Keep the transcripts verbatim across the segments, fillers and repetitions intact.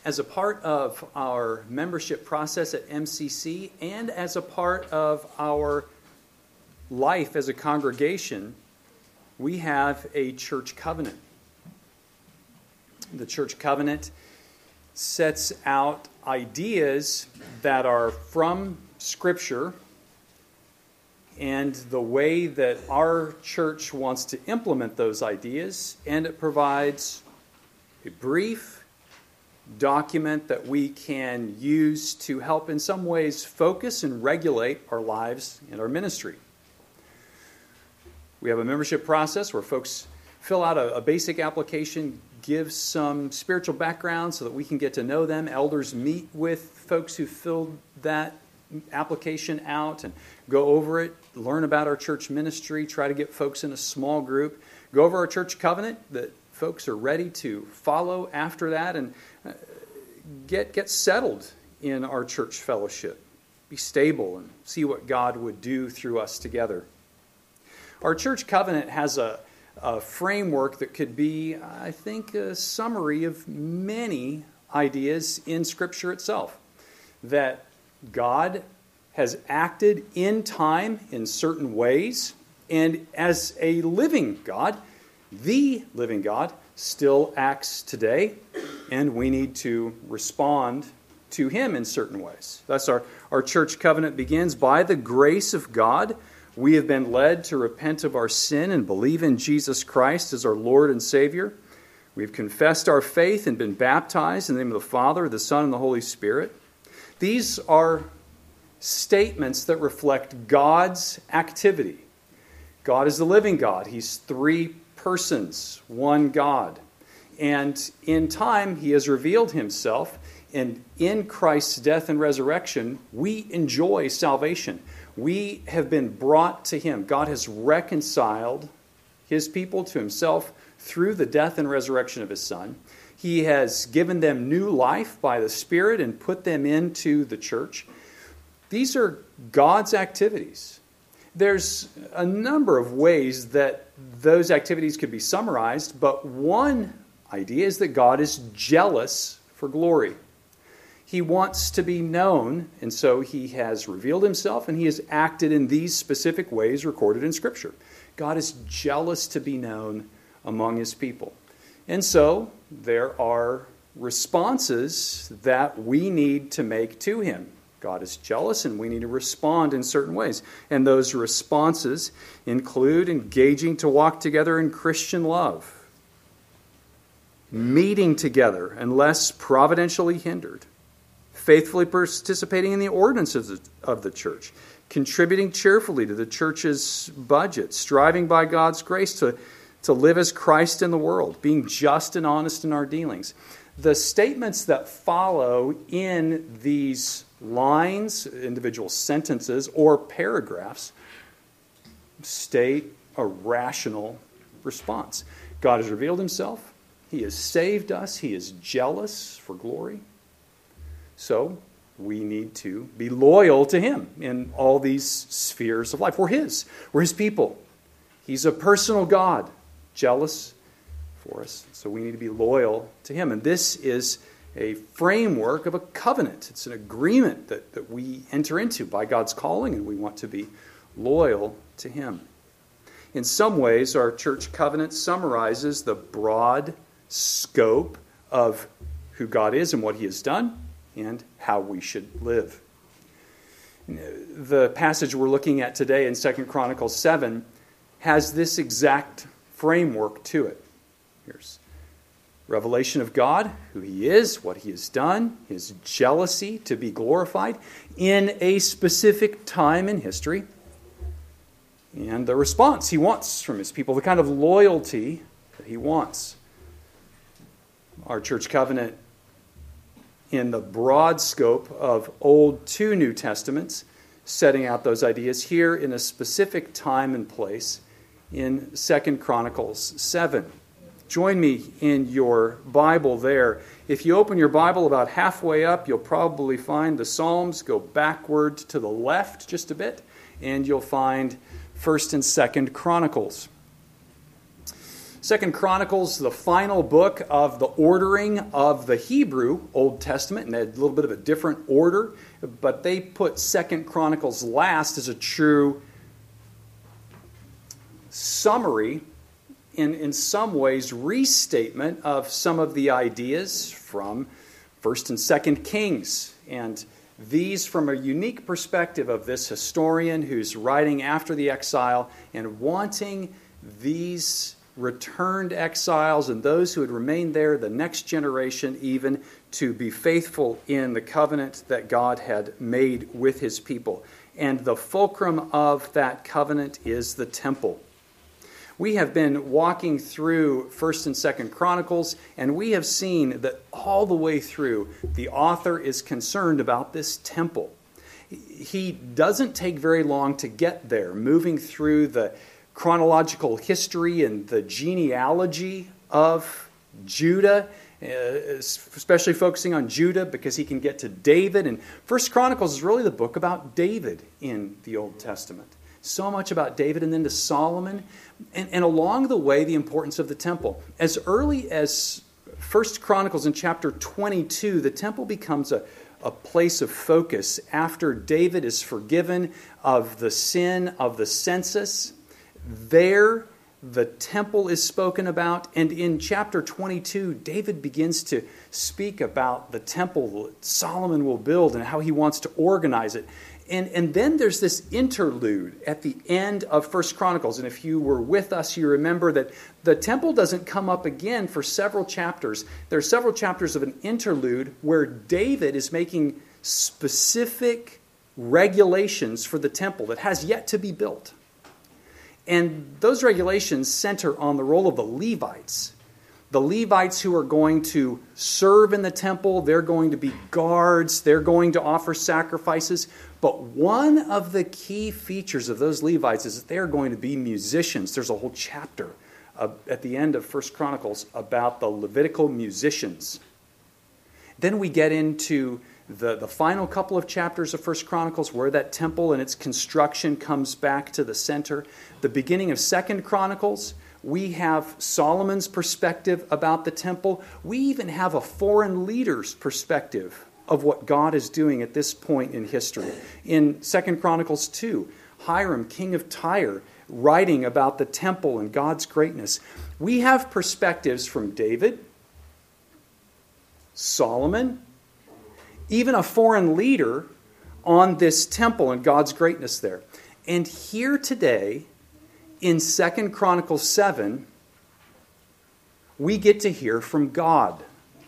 as a part of our membership process at M C C and as a part of our life as a congregation, we have a church covenant. The church covenant sets out ideas that are from Scripture and the way that our church wants to implement those ideas, and it provides a brief document that we can use to help in some ways focus and regulate our lives and our ministry. We have a membership process where folks fill out a, a basic application, give some spiritual background so that we can get to know them. Elders meet with folks who filled that application out and go over it, learn about our church ministry, try to get folks in a small group, go over our church covenant that folks are ready to follow after that, and get get settled in our church fellowship, be stable, and see what God would do through us together. Our church covenant has a, a framework that could be, I think, a summary of many ideas in Scripture itself. That God has acted in time in certain ways, and as a living God, the living God, still acts today, and we need to respond to Him in certain ways. Thus, our, our church covenant begins by the grace of God. We have been led to repent of our sin and believe in Jesus Christ as our Lord and Savior. We've confessed our faith and been baptized in the name of the Father, the Son, and the Holy Spirit. These are statements that reflect God's activity. God is the living God. He's three persons, one God. And in time, He has revealed Himself. And in Christ's death and resurrection, we enjoy salvation. We have been brought to Him. God has reconciled His people to Himself through the death and resurrection of His Son. He has given them new life by the Spirit and put them into the church. These are God's activities. There's a number of ways that those activities could be summarized, but one idea is that God is jealous for glory. He wants to be known, and so He has revealed Himself, and He has acted in these specific ways recorded in Scripture. God is jealous to be known among His people. And so there are responses that we need to make to Him. God is jealous, and we need to respond in certain ways. And those responses include engaging to walk together in Christian love, meeting together unless providentially hindered, faithfully participating in the ordinances of the, of the church, contributing cheerfully to the church's budget, striving by God's grace to, to live as Christ in the world, being just and honest in our dealings. The statements that follow in these lines, individual sentences, or paragraphs state a rational response. God has revealed Himself. He has saved us. He is jealous for glory. So we need to be loyal to Him in all these spheres of life. We're His. We're His people. He's a personal God, jealous for us. So we need to be loyal to Him. And this is a framework of a covenant. It's an agreement that, that we enter into by God's calling, and we want to be loyal to Him. In some ways, our church covenant summarizes the broad scope of who God is and what He has done and how we should live. The passage we're looking at today in Second Chronicles seven has this exact framework to it. Here's revelation of God, who He is, what He has done, His jealousy to be glorified in a specific time in history, and the response He wants from His people, the kind of loyalty that He wants. Our church covenant, in the broad scope of Old to New Testaments, setting out those ideas here in a specific time and place in Second Chronicles seven. Join me in your Bible there. If you open your Bible about halfway up, you'll probably find the Psalms. Go backward to the left just a bit, and you'll find First and Second Chronicles. Second Chronicles, the final book of the ordering of the Hebrew Old Testament, and they had a little bit of a different order, but they put Second Chronicles last as a true summary, in, in some ways, restatement of some of the ideas from First and Second Kings. And these from a unique perspective of this historian who's writing after the exile and wanting these returned exiles and those who had remained there, the next generation even, to be faithful in the covenant that God had made with his people. And the fulcrum of that covenant is the temple. We have been walking through First and Second Chronicles, and we have seen that all the way through, the author is concerned about this temple. He doesn't take very long to get there, moving through the chronological history and the genealogy of Judah, especially focusing on Judah because he can get to David. And First Chronicles is really the book about David in the Old Testament. So much about David, and then to Solomon. And, and along the way, the importance of the temple. As early as First Chronicles in chapter twenty-two, the temple becomes a, a place of focus after David is forgiven of the sin of the census. There, the temple is spoken about. And in chapter twenty-two, David begins to speak about the temple that Solomon will build and how he wants to organize it. And, and then there's this interlude at the end of First Chronicles. And if you were with us, you remember that the temple doesn't come up again for several chapters. There are several chapters of an interlude where David is making specific regulations for the temple that has yet to be built. And those regulations center on the role of the Levites. The Levites who are going to serve in the temple, they're going to be guards, they're going to offer sacrifices. But one of the key features of those Levites is that they're going to be musicians. There's a whole chapter uh, at the end of First Chronicles about the Levitical musicians. Then we get into the, the final couple of chapters of First Chronicles where that temple and its construction comes back to the center. The beginning of Second Chronicles, we have Solomon's perspective about the temple. We even have a foreign leader's perspective of what God is doing at this point in history. In Second Chronicles two, Hiram, king of Tyre, writing about the temple and God's greatness. We have perspectives from David, Solomon, even a foreign leader on this temple and God's greatness there. And here today, in Second Chronicles seven, we get to hear from God.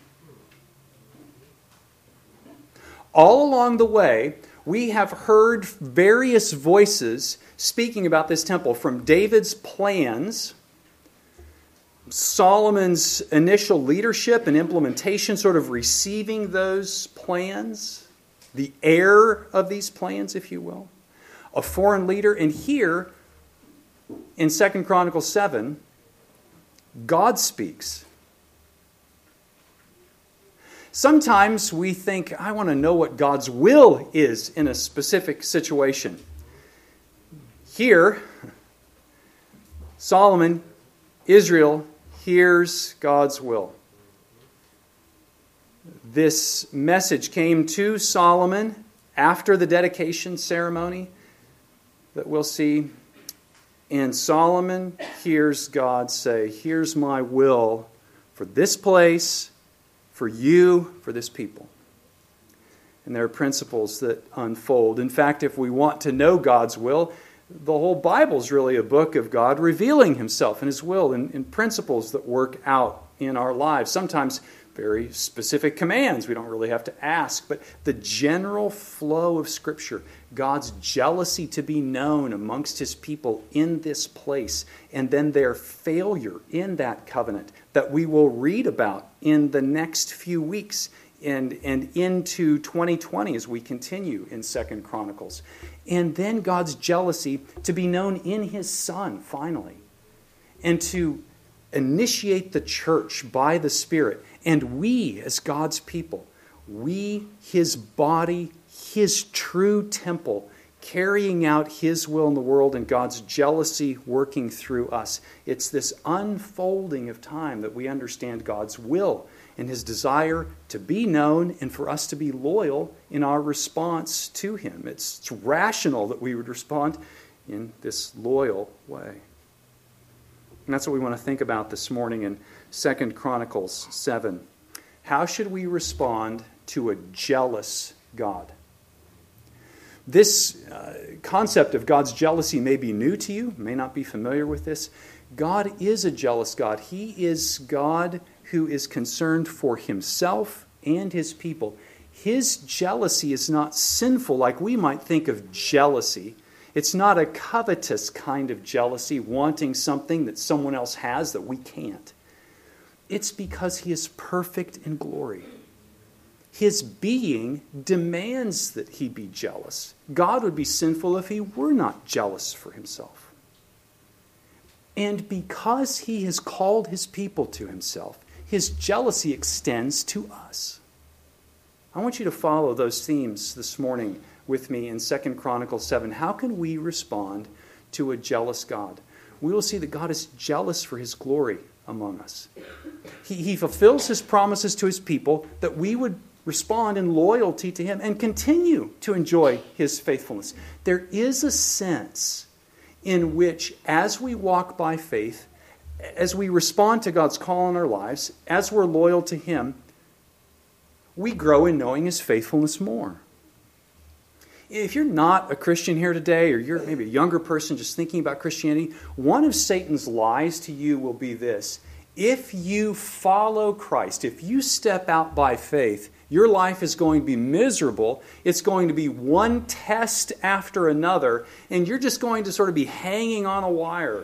All along the way, we have heard various voices speaking about this temple, from David's plans, Solomon's initial leadership and implementation, sort of receiving those plans, the heir of these plans, if you will, a foreign leader. And here, in Second Chronicles seven, God speaks. Sometimes we think, I want to know what God's will is in a specific situation. Here, Solomon, Israel, hears God's will. This message came to Solomon after the dedication ceremony that we'll see. And Solomon hears God say, here's my will for this place, for you, for this people. And there are principles that unfold. In fact, if we want to know God's will, the whole Bible is really a book of God revealing himself and his will and, and principles that work out in our lives. Sometimes very specific commands we don't really have to ask, but the general flow of Scripture, God's jealousy to be known amongst his people in this place, and then their failure in that covenant that we will read about in the next few weeks and, and into twenty twenty as we continue in Second Chronicles. And then God's jealousy to be known in his Son, finally, and to initiate the church by the Spirit. And we, as God's people, we, his body, his true temple, carrying out his will in the world and God's jealousy working through us. It's this unfolding of time that we understand God's will and his desire to be known and for us to be loyal in our response to him. It's, it's rational that we would respond in this loyal way. And that's what we want to think about this morning in Second Chronicles seven. How should we respond to a jealous God? This uh, concept of God's jealousy may be new to you, may not be familiar with this. God is a jealous God. He is God who is concerned for himself and his people. His jealousy is not sinful like we might think of jealousy. It's not a covetous kind of jealousy, wanting something that someone else has that we can't. It's because he is perfect in glory. His being demands that he be jealous. God would be sinful if he were not jealous for himself. And because he has called his people to himself, his jealousy extends to us. I want you to follow those themes this morning with me in Second Chronicles seven. How can we respond to a jealous God? We will see that God is jealous for his glory among us. He, he fulfills his promises to his people that we would respond in loyalty to him and continue to enjoy his faithfulness. There is a sense in which, as we walk by faith, as we respond to God's call in our lives, as we're loyal to him, we grow in knowing his faithfulness more. If you're not a Christian here today, or you're maybe a younger person just thinking about Christianity, one of Satan's lies to you will be this: if you follow Christ, if you step out by faith, your life is going to be miserable. It's going to be one test after another, and you're just going to sort of be hanging on a wire.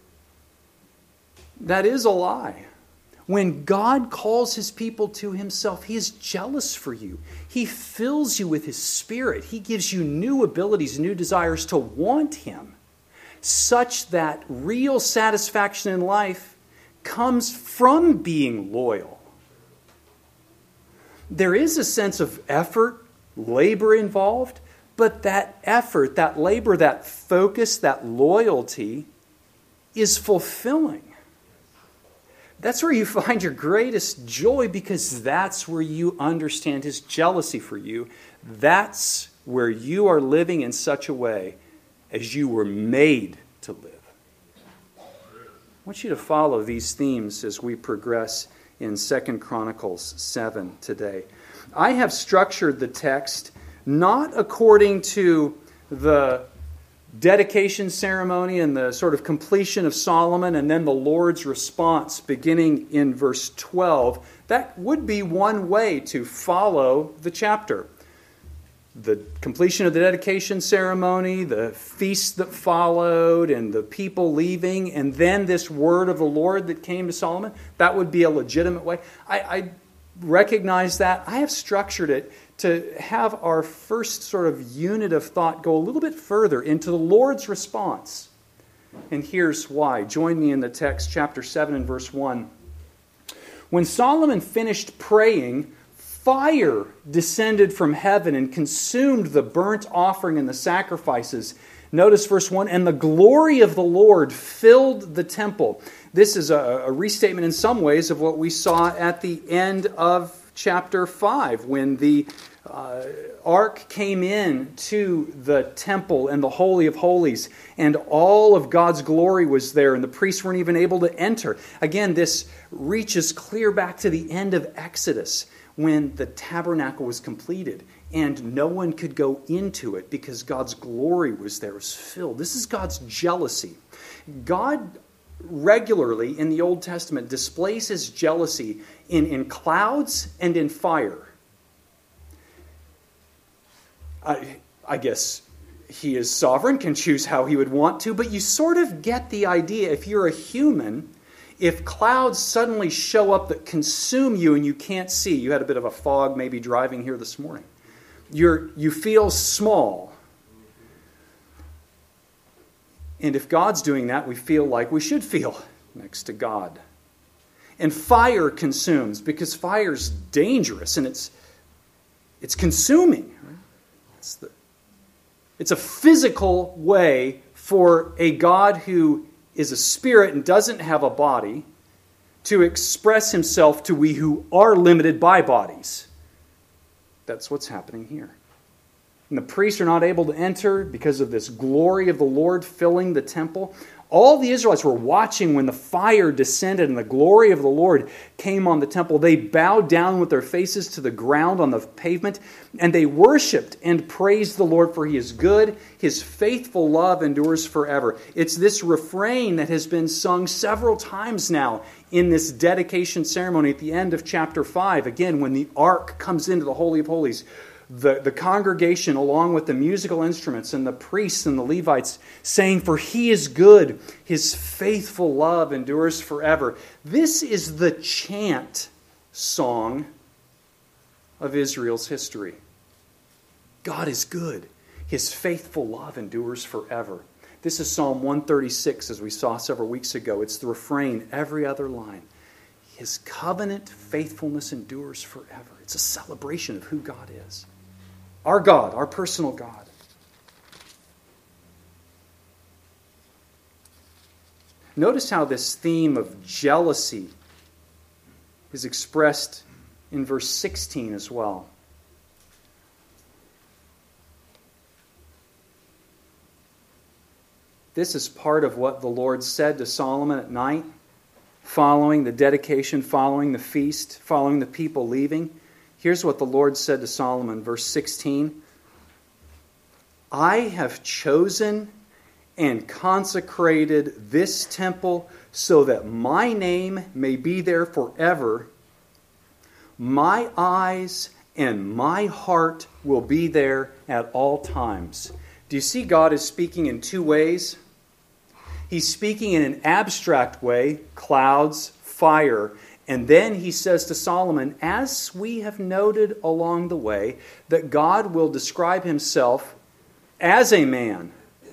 That is a lie. When God calls his people to himself, he is jealous for you. He fills you with his Spirit. He gives you new abilities, new desires to want him, such that real satisfaction in life comes from being loyal. There is a sense of effort, labor involved, but that effort, that labor, that focus, that loyalty is fulfilling. That's where you find your greatest joy, because that's where you understand his jealousy for you. That's where you are living in such a way as you were made to live. I want you to follow these themes as we progress in Second Chronicles seven today. I have structured the text not according to the dedication ceremony and the sort of completion of Solomon and then the Lord's response beginning in verse twelve. That would be one way to follow the chapter. The completion of the dedication ceremony, the feast that followed, and the people leaving, and then this word of the Lord that came to Solomon, that would be a legitimate way. I, I recognize that. I have structured it to have our first sort of unit of thought go a little bit further into the Lord's response. And here's why. Join me in the text, chapter seven and verse one. When Solomon finished praying, fire descended from heaven and consumed the burnt offering and the sacrifices. Notice verse one, and the glory of the Lord filled the temple. This is a, a restatement in some ways of what we saw at the end of chapter five, when the uh, ark came in to the temple and the Holy of Holies, and all of God's glory was there, and the priests weren't even able to enter. Again, this reaches clear back to the end of Exodus, when the tabernacle was completed and no one could go into it because God's glory was there, it was filled. This is God's jealousy. God regularly in the Old Testament displays his jealousy in, in clouds and in fire. I, I guess he is sovereign, can choose how he would want to, but you sort of get the idea. If you're a human, if clouds suddenly show up that consume you and you can't see, you had a bit of a fog maybe driving here this morning, you're, you feel small. And if God's doing that, we feel like we should feel next to God. And fire consumes, because fire's dangerous and it's it's consuming. It's the, It's a physical way for a God who is a spirit and doesn't have a body to express himself to we who are limited by bodies. That's what's happening here. And the priests are not able to enter because of this glory of the Lord filling the temple. All the Israelites were watching when the fire descended and the glory of the Lord came on the temple. They bowed down with their faces to the ground on the pavement, and they worshiped and praised the Lord, for he is good. His faithful love endures forever. It's this refrain that has been sung several times now in this dedication ceremony at the end of chapter five. Again, when the ark comes into the Holy of Holies, The, the congregation, along with the musical instruments and the priests and the Levites, saying, for he is good, his faithful love endures forever. This is the chant song of Israel's history. God is good. His faithful love endures forever. This is Psalm one thirty-six, as we saw several weeks ago. It's the refrain, every other line. His covenant faithfulness endures forever. It's a celebration of who God is. Our God, our personal God. Notice how this theme of jealousy is expressed in verse sixteen as well. This is part of what the Lord said to Solomon at night, following the dedication, following the feast, following the people leaving. Here's what the Lord said to Solomon, verse sixteen. I have chosen and consecrated this temple so that my name may be there forever. My eyes and my heart will be there at all times. Do you see God is speaking in two ways? He's speaking in an abstract way, clouds, fire. And then he says to Solomon, as we have noted along the way, that God will describe himself as a man.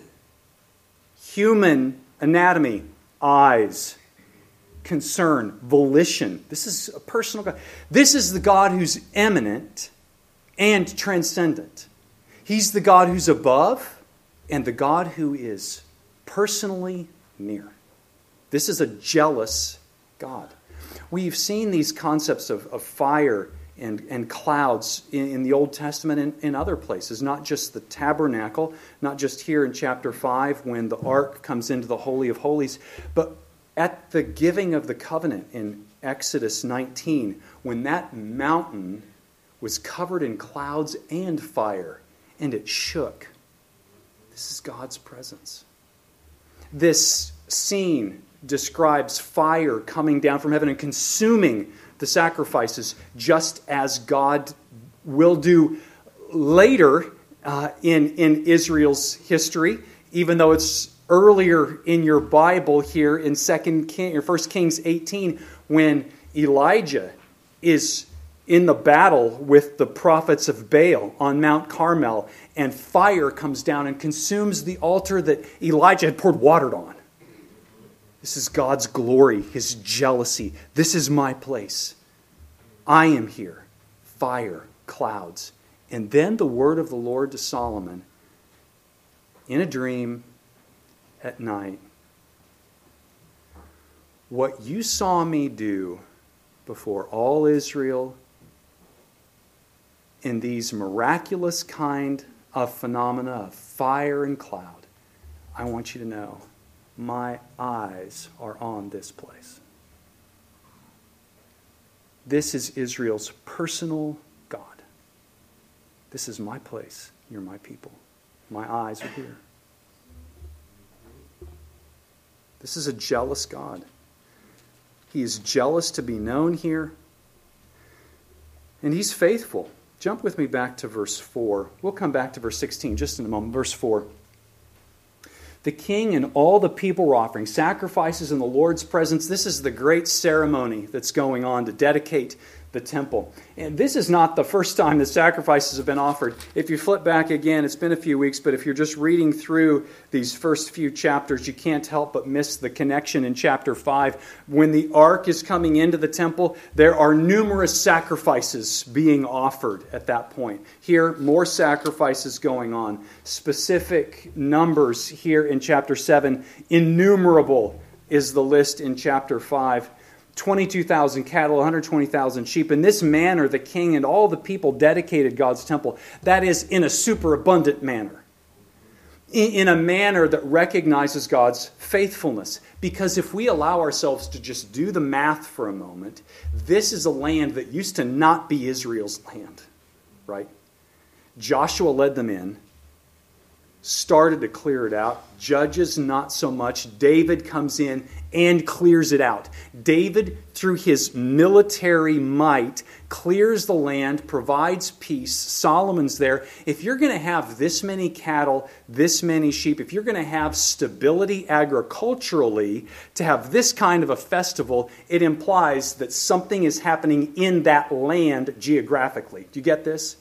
Human anatomy, eyes, concern, volition. This is a personal God. This is the God who's eminent and transcendent. He's the God who's above and the God who is personally near. This is a jealous God. We've seen these concepts of, of fire and, and clouds in, in the Old Testament and in other places, not just the tabernacle, not just here in chapter five when the ark comes into the Holy of Holies, but at the giving of the covenant in Exodus nineteen, when that mountain was covered in clouds and fire, and it shook. This is God's presence. This scene describes fire coming down from heaven and consuming the sacrifices, just as God will do later uh, in, in Israel's history, even though it's earlier in your Bible here in Second King or First Kings eighteen, when Elijah is in the battle with the prophets of Baal on Mount Carmel, and fire comes down and consumes the altar that Elijah had poured water on. This is God's glory, his jealousy. This is my place. I am here. Fire, clouds. And then the word of the Lord to Solomon in a dream at night. What you saw me do before all Israel in these miraculous kind of phenomena of fire and cloud, I want you to know, my eyes are on this place. This is Israel's personal God. This is my place. You're my people. My eyes are here. This is a jealous God. He is jealous to be known here. And he's faithful. Jump with me back to verse four. We'll come back to verse sixteen just in a moment. Verse four. The king and all the people were offering sacrifices in the Lord's presence. This is the great ceremony that's going on to dedicate the temple. And this is not the first time that sacrifices have been offered. If you flip back again, it's been a few weeks, but if you're just reading through these first few chapters, you can't help but miss the connection in chapter five. When the ark is coming into the temple, there are numerous sacrifices being offered at that point. Here, more sacrifices going on. Specific numbers here in chapter seven. Innumerable is the list in chapter five. twenty-two thousand cattle, one hundred twenty thousand sheep. In this manner, the king and all the people dedicated God's temple. That is, in a superabundant manner. In a manner that recognizes God's faithfulness. Because if we allow ourselves to just do the math for a moment, this is a land that used to not be Israel's land. Right? Joshua led them in. Started to clear it out. Judges, not so much. David comes in and clears it out. David, through his military might, clears the land, provides peace. Solomon's there. If you're going to have this many cattle, this many sheep, if you're going to have stability agriculturally, to have this kind of a festival, it implies that something is happening in that land geographically. Do you get this?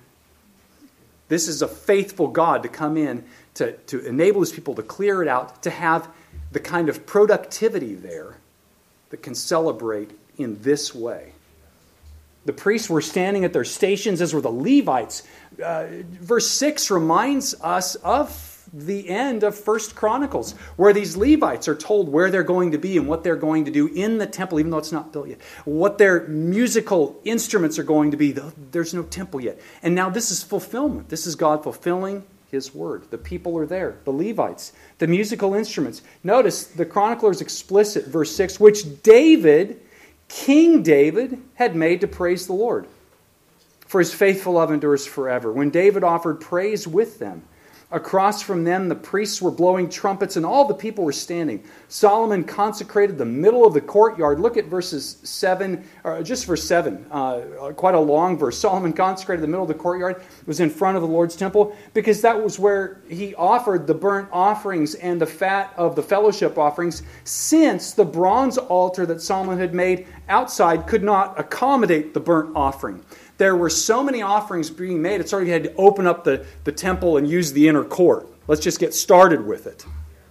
This is a faithful God to come in to, to enable his people to clear it out, to have the kind of productivity there that can celebrate in this way. The priests were standing at their stations, as were the Levites. Uh, verse six reminds us of the end of First Chronicles, where these Levites are told where they're going to be and what they're going to do in the temple, even though it's not built yet. What their musical instruments are going to be. There's no temple yet. And now this is fulfillment. This is God fulfilling his word. The people are there. The Levites. The musical instruments. Notice the chronicler is explicit, verse six, which David, King David, had made to praise the Lord. For his faithful love endures forever. When David offered praise with them, across from them, the priests were blowing trumpets, and all the people were standing. Solomon consecrated the middle of the courtyard. Look at verses seven, or just verse seven, uh, quite a long verse. Solomon consecrated the middle of the courtyard. It was in front of the Lord's temple, because that was where he offered the burnt offerings and the fat of the fellowship offerings, since the bronze altar that Solomon had made outside could not accommodate the burnt offering. There were so many offerings being made, it's already had to open up the, the temple and use the inner court. Let's just get started with it.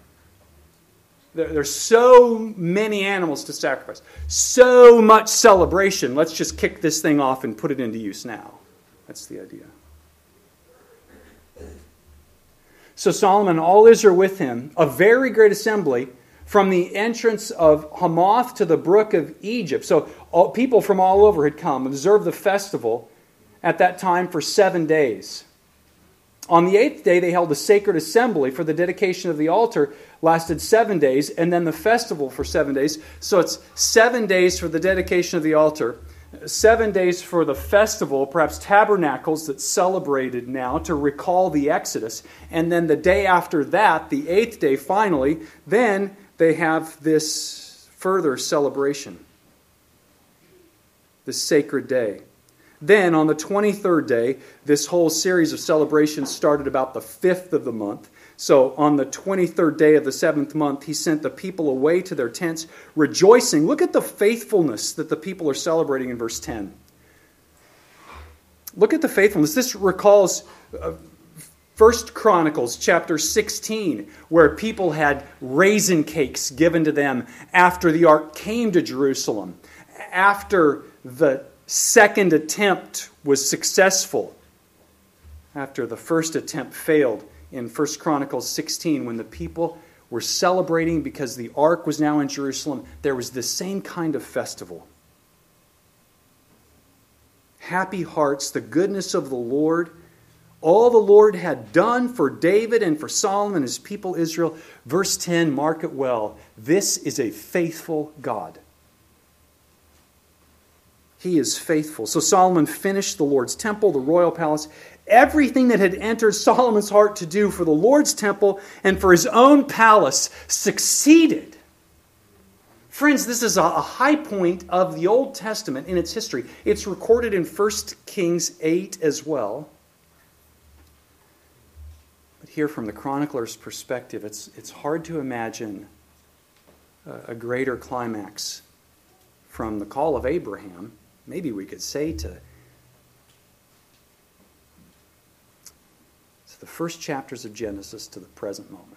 There, there's so many animals to sacrifice. So much celebration. Let's just kick this thing off and put it into use now. That's the idea. So Solomon, all Israel with him, a very great assembly, from the entrance of Hamath to the brook of Egypt. So all, people from all over had come and observed the festival at that time for seven days. On the eighth day, they held a sacred assembly for the dedication of the altar, lasted seven days, and then the festival for seven days. So it's seven days for the dedication of the altar, seven days for the festival, perhaps tabernacles that's celebrated now to recall the Exodus. And then the day after that, the eighth day finally, then they have this further celebration, this sacred day. Then on the twenty-third day, this whole series of celebrations started about the fifth of the month. So on the twenty-third day of the seventh month, he sent the people away to their tents, rejoicing. Look at the faithfulness that the people are celebrating in verse ten. Look at the faithfulness. This recalls Uh, First Chronicles chapter sixteen, where people had raisin cakes given to them after the ark came to Jerusalem, after the second attempt was successful, after the first attempt failed in First Chronicles sixteen, when the people were celebrating because the ark was now in Jerusalem. There was the same kind of festival. Happy hearts, the goodness of the Lord, all the Lord had done for David and for Solomon, his people Israel. Verse ten, mark it well. This is a faithful God. He is faithful. So Solomon finished the Lord's temple, the royal palace, everything that had entered Solomon's heart to do for the Lord's temple and for his own palace succeeded. Friends, this is a high point of the Old Testament in its history. It's recorded in First Kings eight as well. But here from the chronicler's perspective, it's, it's hard to imagine a, a greater climax from the call of Abraham maybe we could say to, to the first chapters of Genesis to the present moment.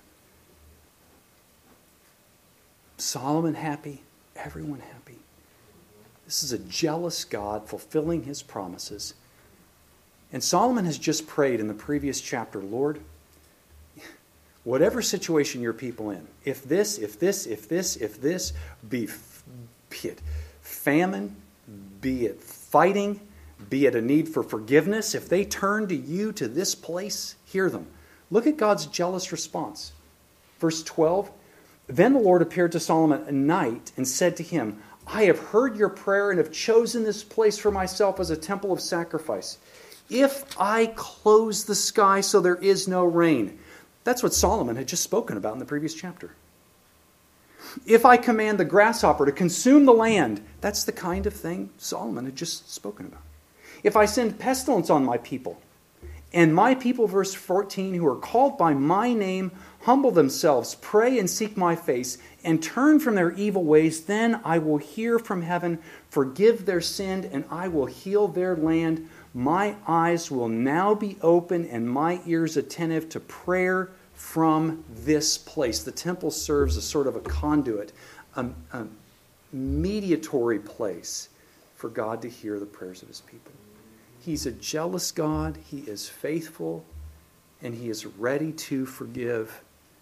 Solomon happy, everyone happy. This is a jealous God fulfilling his promises. And Solomon has just prayed in the previous chapter, Lord, whatever situation your people in, if this, if this, if this, if this, be, be it famine, be it fighting, be it a need for forgiveness, if they turn to you to this place, hear them. Look at God's jealous response. Verse twelve, then the Lord appeared to Solomon at night and said to him, I have heard your prayer and have chosen this place for myself as a temple of sacrifice. If I close the sky so there is no rain, that's what Solomon had just spoken about in the previous chapter. If I command the grasshopper to consume the land, that's the kind of thing Solomon had just spoken about. If I send pestilence on my people, and my people, verse fourteen, who are called by my name, humble themselves, pray and seek my face, and turn from their evil ways, then I will hear from heaven, forgive their sin, and I will heal their land. My eyes will now be open and my ears attentive to prayer from this place. The temple serves as sort of a conduit, a, a mediatory place for God to hear the prayers of his people. He's a jealous God. He is faithful, and he is ready to forgive.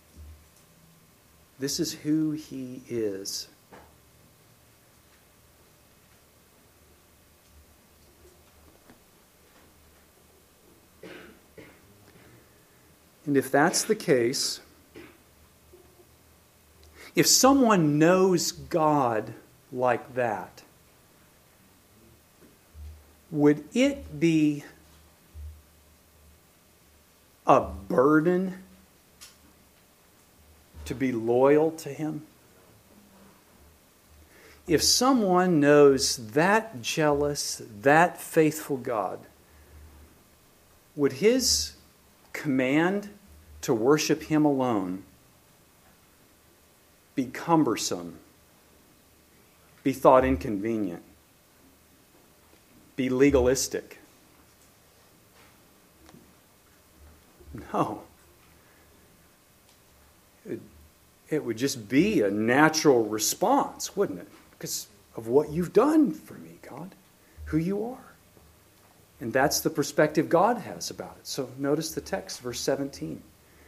This is who he is. And if that's the case, if someone knows God like that, would it be a burden to be loyal to him? If someone knows that jealous, that faithful God, would his command to worship him alone be cumbersome, be thought inconvenient, be legalistic? No. It, it would just be a natural response, wouldn't it? Because of what you've done for me, God, who you are. And that's the perspective God has about it. So notice the text, verse seventeen.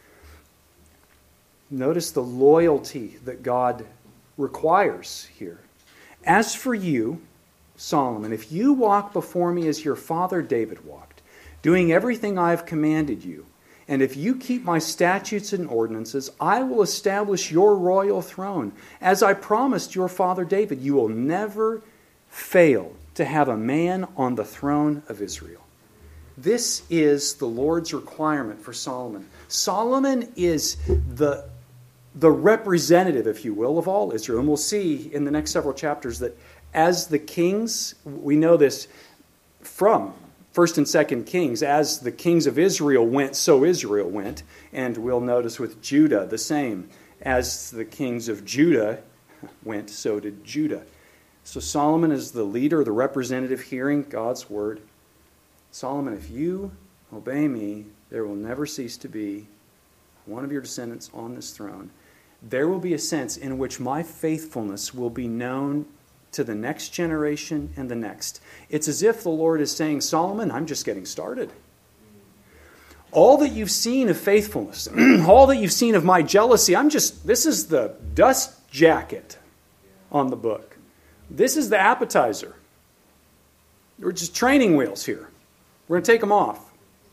Notice the loyalty that God requires here. As for you, Solomon, if you walk before me as your father David walked, doing everything I have commanded you, and if you keep my statutes and ordinances, I will establish your royal throne. As I promised your father David, you will never fail to have a man on the throne of Israel. This is the Lord's requirement for Solomon. Solomon is the, the representative, if you will, of all Israel. And we'll see in the next several chapters that as the kings, we know this from First and Second Kings, as the kings of Israel went, so Israel went. And we'll notice with Judah the same. As the kings of Judah went, so did Judah. So Solomon is the leader, the representative, hearing God's word. Solomon, if you obey me, there will never cease to be one of your descendants on this throne. There will be a sense in which my faithfulness will be known to the next generation and the next. It's as if the Lord is saying, Solomon, I'm just getting started. All that you've seen of faithfulness, all that you've seen of my jealousy, I'm just, this is the dust jacket on the book. This is the appetizer. We're just training wheels here. We're going to take them off.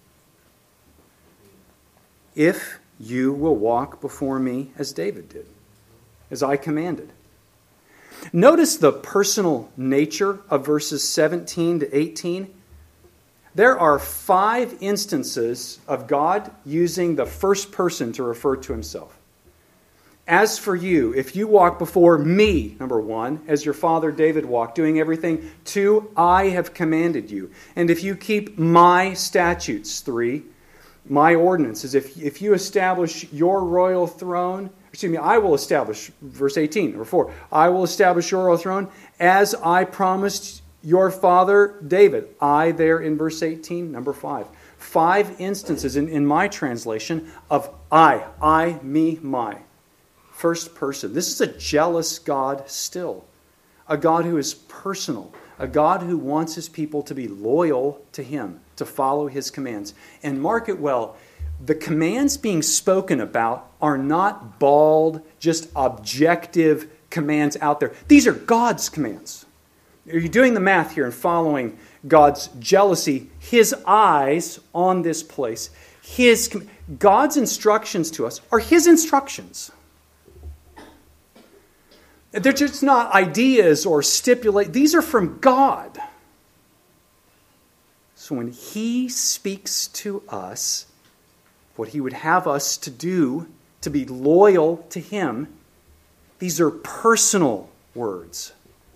If you will walk before me as David did, as I commanded. Notice the personal nature of verses seventeen to eighteen. There are five instances of God using the first person to refer to himself. As for you, if you walk before me, number one, as your father David walked, doing everything, two, I have commanded you. And if you keep my statutes, three, my ordinances, if, if you establish your royal throne, excuse me, I will establish, verse eighteen, number four, I will establish your royal throne as I promised your father David. I there in verse eighteen, number five. Five instances in, in my translation of I, I, me, my. First person. This is a jealous God still. A God who is personal. A God who wants his people to be loyal to him, to follow his commands. And mark it well, the commands being spoken about are not bald, just objective commands out there. These are God's commands. Are you doing the math here and following God's jealousy? His eyes on this place. His God's instructions to us are his instructions. They're just not ideas or stipulate. These are from God. So when he speaks to us, what he would have us to do, to be loyal to him, these are personal words.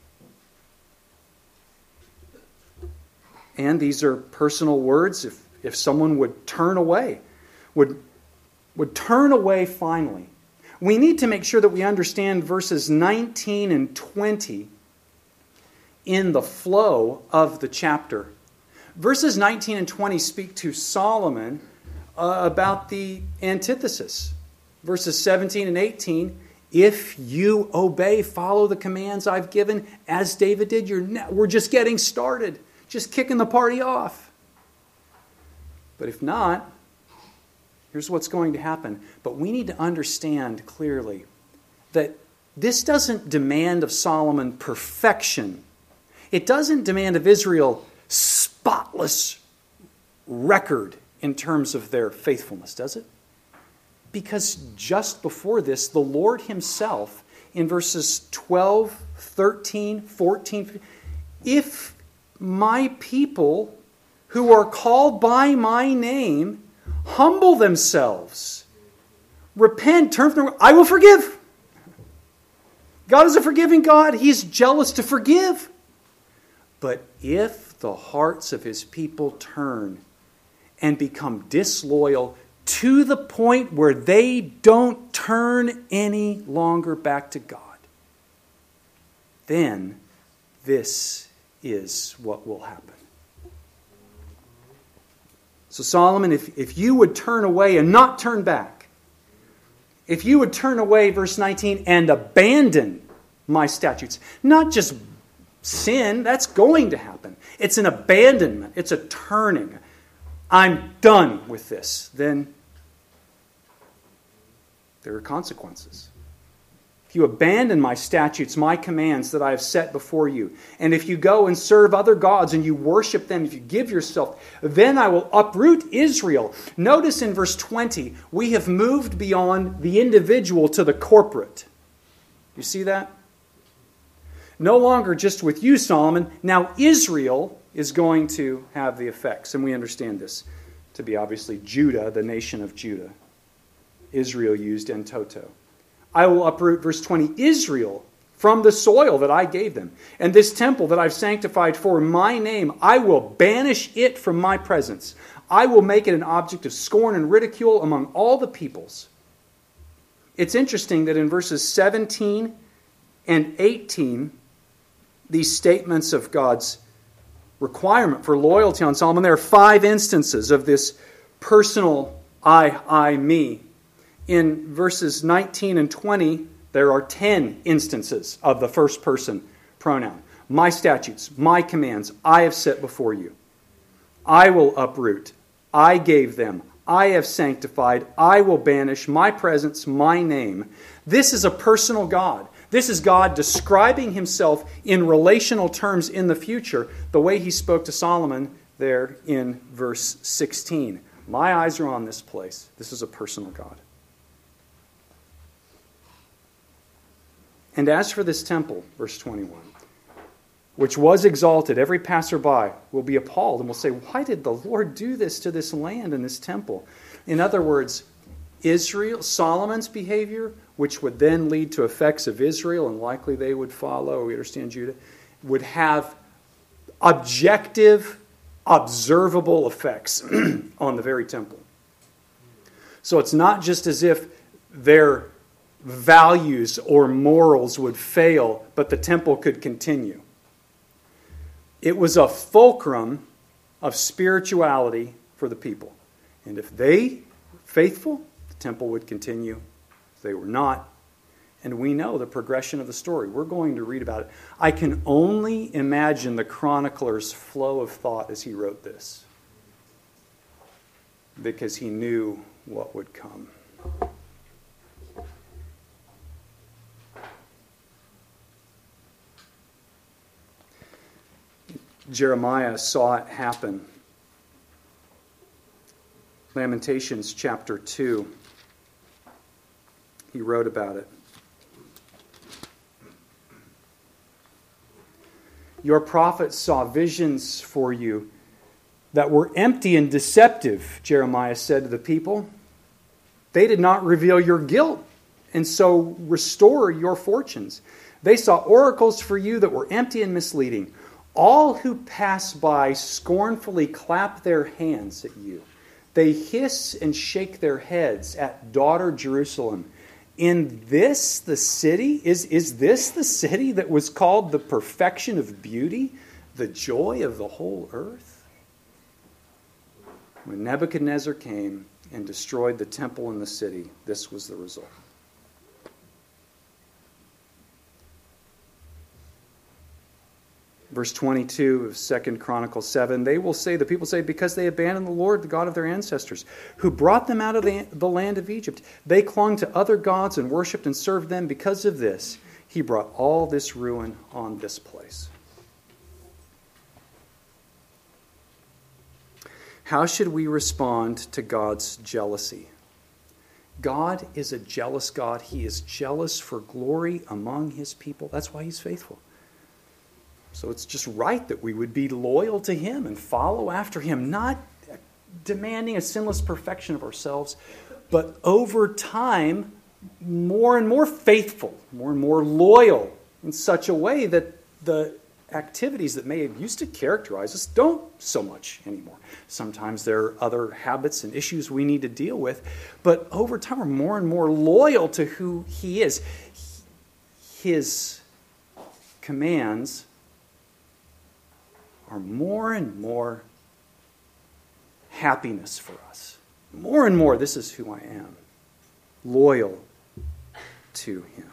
And these are personal words if, if someone would turn away, would, would turn away finally. We need to make sure that we understand verses nineteen and twenty in the flow of the chapter. Verses nineteen and twenty speak to Solomon uh, about the antithesis. Verses seventeen and eighteen, if you obey, follow the commands I've given, as David did, you're ne- we're just getting started, just kicking the party off. But if not, here's what's going to happen. But we need to understand clearly that this doesn't demand of Solomon perfection. It doesn't demand of Israel spotless record in terms of their faithfulness, does it? Because just before this, the Lord himself, in verses twelve, thirteen, fourteen, if my people who are called by my name humble themselves, repent, turn from their, I will forgive. God is a forgiving God. He is jealous to forgive. But if the hearts of his people turn and become disloyal to the point where they don't turn any longer back to God, then this is what will happen. So Solomon, if, if you would turn away and not turn back, if you would turn away, verse nineteen, and abandon my statutes, not just sin, that's going to happen. It's an abandonment. It's a turning. I'm done with this. Then there are consequences. If you abandon my statutes, my commands that I have set before you, and if you go and serve other gods and you worship them, if you give yourself, then I will uproot Israel. Notice in verse twenty, we have moved beyond the individual to the corporate. You see that? No longer just with you, Solomon. Now Israel is going to have the effects. And we understand this to be obviously Judah, the nation of Judah. Israel used en toto. I will uproot, verse twenty, Israel from the soil that I gave them. And this temple that I've sanctified for my name, I will banish it from my presence. I will make it an object of scorn and ridicule among all the peoples. It's interesting that in verses seventeen and eighteen, these statements of God's requirement for loyalty on Solomon, there are five instances of this personal I, I, me. In verses nineteen and twenty, there are ten instances of the first person pronoun. My statutes, my commands, I have set before you. I will uproot. I gave them. I have sanctified. I will banish my presence, my name. This is a personal God. This is God describing himself in relational terms in the future, the way he spoke to Solomon there in verse sixteen. My eyes are on this place. This is a personal God. And as for this temple, verse twenty-one, which was exalted, every passerby will be appalled and will say, why did the Lord do this to this land and this temple? In other words, Israel, Solomon's behavior, which would then lead to effects of Israel, and likely they would follow, we understand Judah, would have objective, observable effects on the very temple. So it's not just as if their values or morals would fail, but the temple could continue. It was a fulcrum of spirituality for the people. And if they were faithful, the temple would continue. If they were not, and we know the progression of the story. We're going to read about it. I can only imagine the chronicler's flow of thought as he wrote this, because he knew what would come. Jeremiah saw it happen. Lamentations chapter two. He wrote about it. Your prophets saw visions for you that were empty and deceptive, Jeremiah said to the people. They did not reveal your guilt, and so restore your fortunes. They saw oracles for you that were empty and misleading. All who pass by scornfully clap their hands at you. They hiss and shake their heads at daughter Jerusalem. In this the city? Is, is this the city that was called the perfection of beauty, the joy of the whole earth? When Nebuchadnezzar came and destroyed the temple and the city, this was the result. Verse twenty-two of Second Chronicles seven, they will say, the people say, because they abandoned the Lord, the God of their ancestors, who brought them out of the, the land of Egypt. They clung to other gods and worshipped and served them. Because of this, he brought all this ruin on this place. How should we respond to God's jealousy? God is a jealous God. He is jealous for glory among his people. That's why he's faithful. So it's just right that we would be loyal to him and follow after him, not demanding a sinless perfection of ourselves, but over time, more and more faithful, more and more loyal in such a way that the activities that may have used to characterize us don't so much anymore. Sometimes there are other habits and issues we need to deal with, but over time we're more and more loyal to who he is. His commands are more and more happiness for us. More and more, this is who I am. Loyal to him.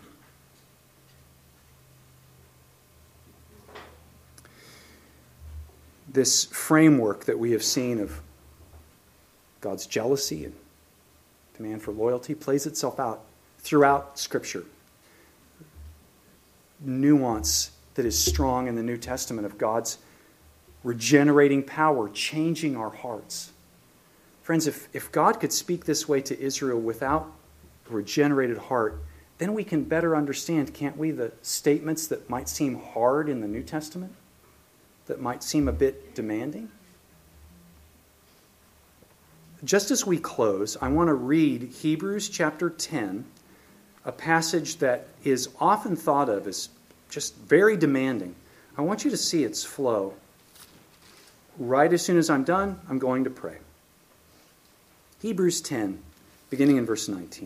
This framework that we have seen of God's jealousy and demand for loyalty plays itself out throughout Scripture. Nuance that is strong in the New Testament of God's regenerating power, changing our hearts. Friends, if, if God could speak this way to Israel without a regenerated heart, then we can better understand, can't we, the statements that might seem hard in the New Testament, that might seem a bit demanding? Just as we close, I want to read Hebrews chapter ten, a passage that is often thought of as just very demanding. I want you to see its flow. Right as soon as I'm done, I'm going to pray. Hebrews ten, beginning in verse nineteen.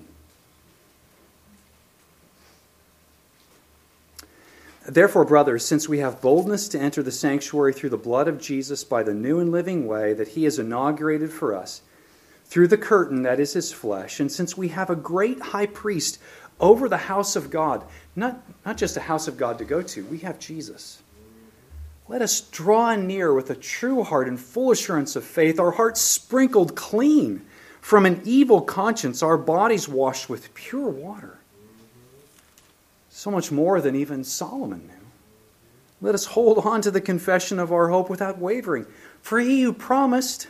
Therefore, brothers, since we have boldness to enter the sanctuary through the blood of Jesus by the new and living way that he has inaugurated for us, through the curtain that is his flesh, and since we have a great high priest over the house of God, not, not just a house of God to go to, we have Jesus. Let us draw near with a true heart and full assurance of faith, our hearts sprinkled clean from an evil conscience, our bodies washed with pure water. So much more than even Solomon knew. Let us hold on to the confession of our hope without wavering. For he who promised,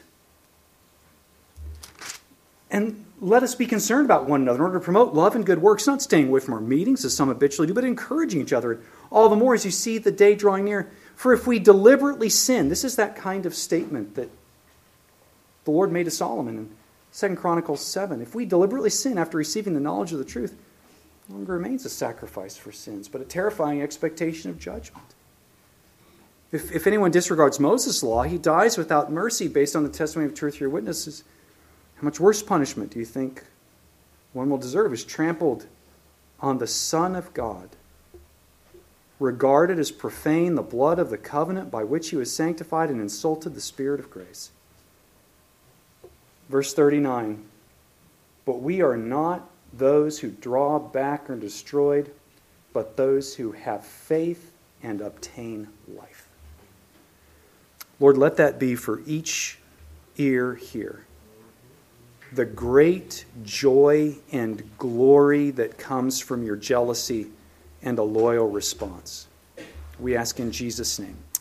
and let us be concerned about one another in order to promote love and good works, not staying away from our meetings as some habitually do, but encouraging each other, all the more as you see the day drawing near. For if we deliberately sin, this is that kind of statement that the Lord made to Solomon in Second Chronicles seven. If we deliberately sin after receiving the knowledge of the truth, no longer remains a sacrifice for sins, but a terrifying expectation of judgment. If, if anyone disregards Moses' law, he dies without mercy based on the testimony of two or three witnesses. How much worse punishment do you think one will deserve is trampled on the Son of God regarded as profane the blood of the covenant by which he was sanctified and insulted the Spirit of grace. Verse thirty-nine, but we are not those who draw back or are destroyed, but those who have faith and obtain life. Lord, let that be for each ear here. The great joy and glory that comes from your jealousy and a loyal response. We ask in Jesus' name.